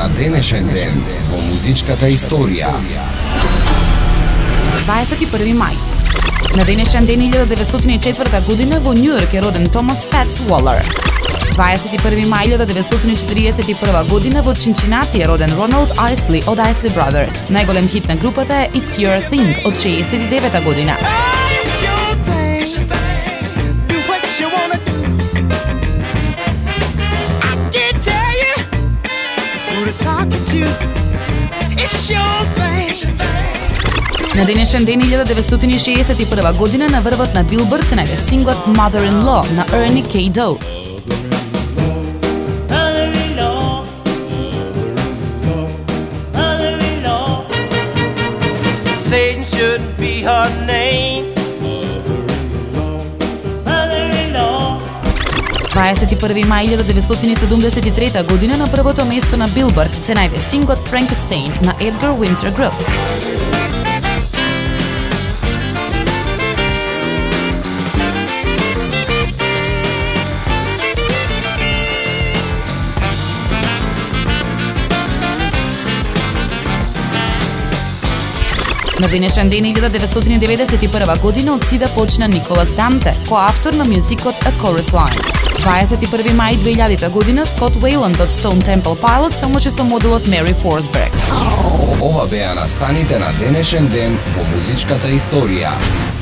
на денешен ден во музичката историја. 21 мај. На денешен ден 1904 година во Њујорк е роден Томас Фатс Уолер. 21 мај 1941 година во Чинчинати е роден Роналд Айсли од Айсли Brothers. Најголем хит на групата е It's Your Thing од 69 година. На денешен ден 1961 година на врвот на Билборд се најде синглот Mother-in-Law на Ernie K. Doe. Satan shouldn't be her name. 21 мај 1973 година на првото место на Билборд се најде синглот Frankenstein на Edgar Winter Group. На денешен ден 1991 година од СИДА почна Николас Данте, коавтор на мюзикот A Chorus Line. 21 мај 2000 година Скот Уейланд од Stone Temple Pilots се омоши со моделот Мери Форсберг. Ова беа настаните на денешен ден во музичката историја.